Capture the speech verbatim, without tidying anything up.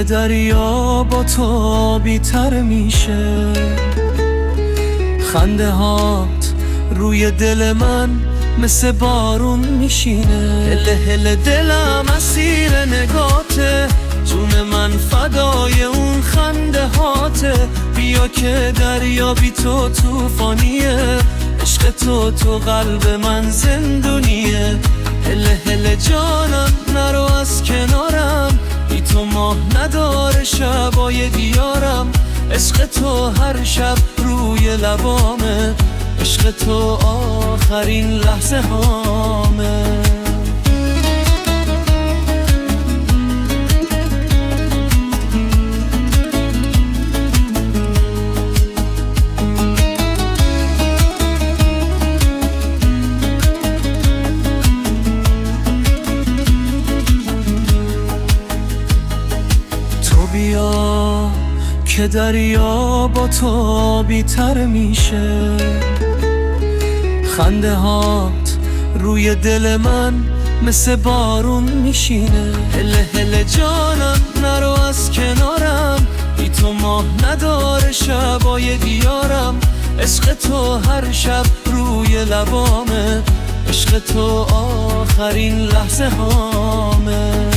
که دریا با تو بی‌تر میشه. خنده هات روی دل من مثل بارون میشینه. هله هله دلم اسیر نگاته، جون من فدای اون خنده هاته. بیا که دریا بی تو توفانیه، عشق تو تو قلب من زندونیه. هله هله جانم نرو از کنارم، بی تو ماه نداره شبای دیارم. عشق تو هر شب روی لبامه، عشق تو آخرین لحظه هامه. تو بیا که دریا با تو بی‌تر میشه. خنده هات روی دل من مثل بارون میشینه. هله هله جانم نرو از کنارم، بی تو ماه نداره شبای دیارم. عشق تو هر شب روی لبامه، عشق تو آخرین لحظه هامه.